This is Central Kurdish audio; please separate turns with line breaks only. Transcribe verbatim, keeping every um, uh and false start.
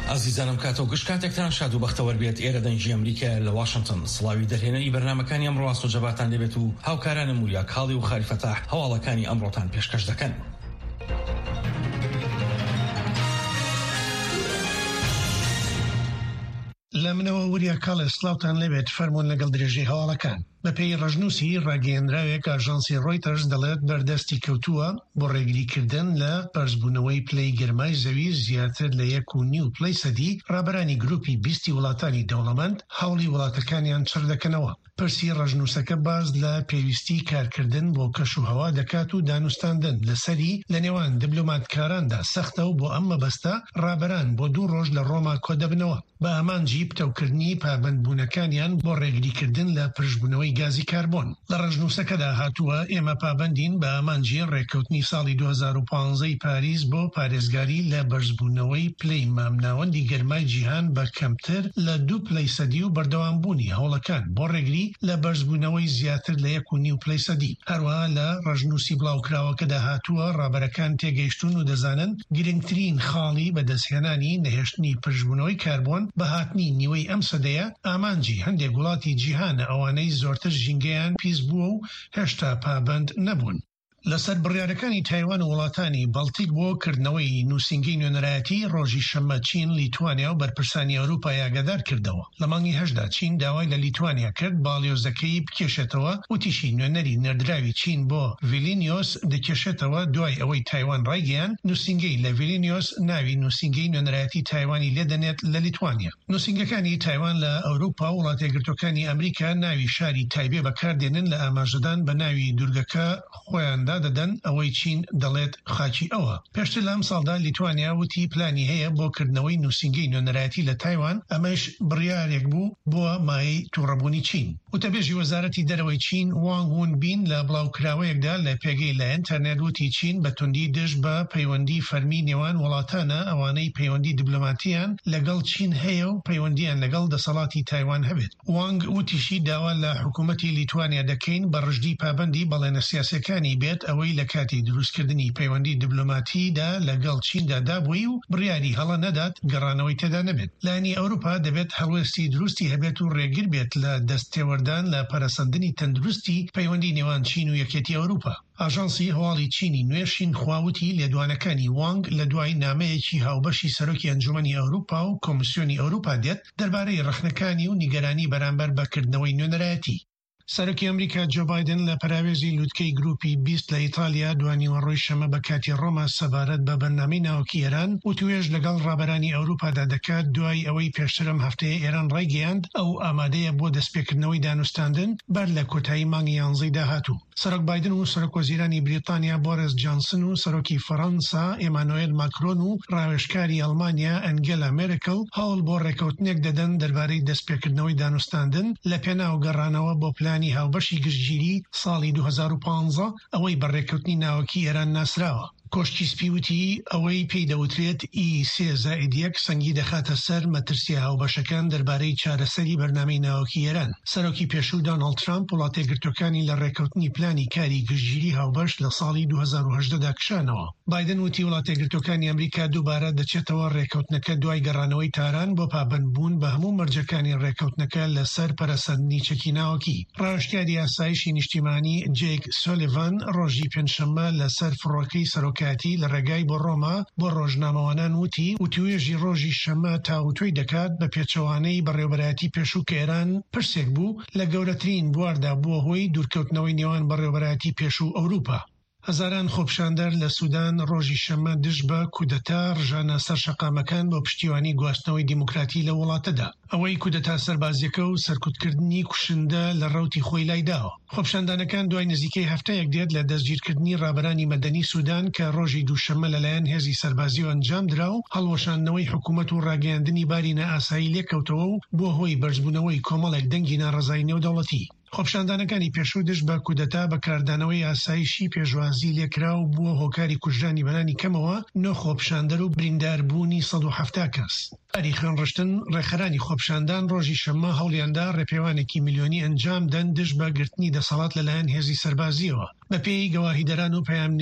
ئازیزانم کاتۆ گشت کاتێکتان شاد و بەختەوەر بێت. ئێرە دەنجی ئەمریکا لە واشنگتن سڵاوی دەرهێنەری بەرنامەکانی ئەمڕۆ ئاست و جەباتان لێبێت و هاوکارانم وریە کاڵی و خاریفەتاح هەواڵەکانی ئەمڕۆتان پێشکەش دەکەن.
لە منەوە وریا کاڵێ سلااوتان لەبێت فەرمونون لەگەڵ درێژەی هەواڵەکان. بەپێی ڕژنووسی ڕاگەیەنراوێک ئاژانسی ڕۆیتەرز دەڵێت بەردەستی کەوتووە بۆ ڕێگریکردن لە پەرزبوونەوەی پلەی گەرمای زەوی زیاتر لە یەک و نیو پلەی سەدی ڕابەرانی گروپی بیستی وڵاتانی دەوڵەمەند هەوڵی وڵاتەکانیان چڕ دەکەنەوە. پرسی ڕژنووسەکە باز لە پێویستی کارکردن بۆ کەش و هەوا دەکات و دانوستاندن لەسەری لە نێوان دیبلۆماتکاراندا سەختە و بۆ ئەم مەبەستە ڕابەران بۆ دوو ڕۆژ لە ڕۆما کۆدەبنەوە بە ئامانجی پتەوکردنی پابەندبوونەکانیان بۆ ڕێگریکردن لە پرژبوونەوەی گازی کاربۆن. لە ڕژنووسەکەدا هاتووە ئێمە پابەندین بە ئامانجی ڕێککەوتنی ساڵی دوو هەزار و پانزە پاریس بۆ پارێزگاری لە بەرزبوونەوەی پلەی مامناوەندی گەرمای جیهان بە کەمتر لە دوو پلەی سەدی و بەردەوامبوونی هەوڵەکان بۆ ڕێگری لە بەرزبوونەوەی زیاتر لە یەک و نیو پلەی سەدی. هەروەها لە ڕژنووسی بڵاوکراوەکەدا هاتووە ڕابەرەکان تێگەیشتون و دەزانن گرنگترین خاڵی بەدەستهێنانی نەهێشتنی پرژبوونەوەی کاربۆن بە هاتنی نیوەی ئەم سەدەیە ئامانجی هەندێک وڵاتی جیهانە ئەوانەی زۆرتر ژینگەیان پیس بووە و هێشتا پابەند نەبوون. لەسەر بڕیارەکانی تایوان و وڵاتانی بەڵتیک بۆ کردنەوەی نووسینگەی نوێنەرایەتی ڕۆژی شەممە چین لیتوانیا و بەرپرسانی ئەوروپا یاگەدار کردەوە. لە مانگی هەشدا چین داوای لە لیتوانیا کرد باڵیۆزەکەی بکێشێتەوە و تیشی نوێنەری نەردراوی چین بۆ ڤیلینیۆس دەکێشێتەوە دوای ئەوەی تایوان ڕایگەیان نووسینگەی لە ڤیلینیۆس ناوی نووسینگەی نوێنەرایەتی تایوانی لێدەنێت لە لیتوانیا. نووسینگەکانی تایوان لە ئەوروپا و وڵاتە یەکگرتووەکانی ئەمریکا ناوی شاری تایبێ بەکاردێنن لە ئاماژەدان بە ناوی دوورگەکە خۆیان دەدەن ئەوەی چین دەڵێت خاکی ئەوە. پێشتر لەم ساڵدا لیتوانیا وتی پلانی هەیە بۆ کردنەوەی نووسینگەی نوێنەرایەتی لە تایوان، ئەمەش بڕیارێک بوو بۆ مای تووڕەبوونی چین. وتەبێژی وەزارەتی دەرەوەی چین وانگ وونبین لە بڵاوکراوەیەکدا لە پێگەی لە ئینتەرنێت وتی چین بە توندی دژ بە پەیوەندی فەرمی نێوان وڵاتانە ئەوانەی پەیوەندی دیبلۆماتیان لەگەڵ چین هەیە و پەیوەندیان لەگەڵ دەسەڵاتی تایوان هەبێت. وانگ وتیشی داوا لە حکوومەتی لیتوانیا دەکەین بە ڕژدی پابەندی بەڵێنە سیاسەکانی بێت ئەوەی لە کاتی دروستکردنی پەیوەندی دیبلۆماتیدا لەگەڵ چیندا دابووی و بڕیاری هەڵە نەدات گەڕانەوەی تێدا نەبێت. لانی ئەوروپا دەبێت هەڵوێستی دروستی هەبێت و ڕێگر بێت لە دەستێوەردان لە پەرەسەندنی تەندروستی پەیوەندی نێوان چین و یەکێتی ئەوروپا. ئاژانسی هەواڵی چینی نوێشین خواوتی لێدوانەکانی وانگ لە دوای نامەیەکی هاوبەشی سەرۆکی ئەنجومەنی ئەوروپا و کۆمیسیۆنی ئەوروپا دێت دەربارەی ڕەخنەکانی و نیگەرانی بەرامبەر بەکردنەوەی نوێنەرایەتی. سەرۆکی ئەمریکا جۆ بایدن لە پەراوێزی لووتکەی گروپی بیست لە ئیتالیا دوانیوە ڕۆی شەمە بە کاتی ڕۆما سەبارەت بە بەرنامەی ناوەکی ئێران و توێژ لەگەڵ ڕابەرانی ئەوروپادا دەکات دوای ئەوەی پێشترم هەفتەیە ئێران ڕایگەیاند ئەو ئامادەیە بۆ دەستپێکردنەوەی دانوستاندن بەر لە کۆتایی مانگی یانزەی داهاتوو. سەرۆک بایدن و سەرۆک وەزیرانی بریتانیا بۆریس جانسن و سەرۆکی فەڕەنسا ئێمانوئێل ماکرۆن و ڕاوێژکاری ئەڵمانیا ئەنگێلا مێرکل هەوڵ بۆ ڕێکەوتنێک دەدەن دەربارەی دەستپێکردنەوەی دانوستاندن لە پێناو گەڕانەوە بۆ پلانی هاوبەشی گشتگیری ساڵی دوو هەزار و پانزە ئەوەی بەڕێکەوتنی ناوەکی ئێران ناسراوە. کۆشتی سپیوتی ئەوەی پێی دەوترێت ئی سێ زائید یەک سەنگی دەخاتە سەر مەترسیە هاوبەشەکان دەربارەی چارەسەری بەرنامەی ناوەکی ئێران. سەرۆکی پێشوو دۆناڵد ترامپ وڵاتە یەکگرتووەکانی لە ڕێکەوتنی پلانی کاری گشتگیری هاوبەش لە ساڵی دوو هەزار و هەژدەدا کشانەوە. بایدن وتی وڵاتە یەکگرتووەکانی ئەمریکا دووبارە دەچێتەوە ڕێکەوتنەکە دوای گەڕانەوەی تاران بۆ پابەندبوون بە هەموو مەرجەکانی ڕێکەوتنەکە لەسەر پەرەسەندنی چەکی ناوەکی. ڕاوێژکاری یاسایشی نیشتیمانی جێک سۆلیڤان ڕۆژی پێنجشەممە لەسەر فڕۆکەی سەرۆکاتی لە ڕێگای بۆ ڕۆما بۆ ڕۆژنامەوانان وتی و توێژی ڕۆژی شەممە تاوتۆی دەکات بە پێچەوانەی بەڕێوەبەرایەتی پێشوو کە ئێران پرسێک بوو لە گەورەترین بواردا بووە هۆی دوورکەوتنەوەی نێوان بەڕێوەبەرایەتی پێشوو ئەوروپا. هەزاران خۆپشاندەر لە سوودان ڕۆژی شەممە دژ بە کودەتا ڕژانە سەر شەقامەکان بۆ پشتیوانی گواستنەوەی دیموکراتی لە وڵاتەدا. ئەوەی کودەتا سەربازیەکە و سەرکوتکردنی کوشندە لە ڕەوتی خۆی لایداوە. خۆپشاندانەکان دوای نزیکەی هەفتەیەک دێت لە دەستگیرکردنی ڕابەرانی مەدەنی سوودان کە ڕۆژی دووشەممە لەلایەن هێزی سەربازی و ئەنجام درا و هەڵوەشاندنەوەی حکوومەت و ڕاگەیاندنی باری نائاسایی لێکەوتەوە و بۆ هۆی بەرزبوونەوەی کۆمەڵێک دەنگی ناڕەزایی نێودەوڵەتی. خۆپشاندانەکانی پێشوو دژ بە کودەتا بەکاردانەوەی ئاسایشی پێشوازی لێکرا و بووە هۆکاری کوژرانی بەرانی کەمەوە نۆ خۆپشاندەر و برینداربوونی سەد و هەفتا کەس. ئەری خوێنڕشتن ڕێخەرانی خۆپشاندان ڕۆژی شەممە هەوڵیاندا ڕێپێوانێکی میلیۆنی ئەنجام دەن دژ بە گرتنی دەسەڵات لەلایەن هێزی سەربازیەوە. بەپێی گەواهیدەران و پەیام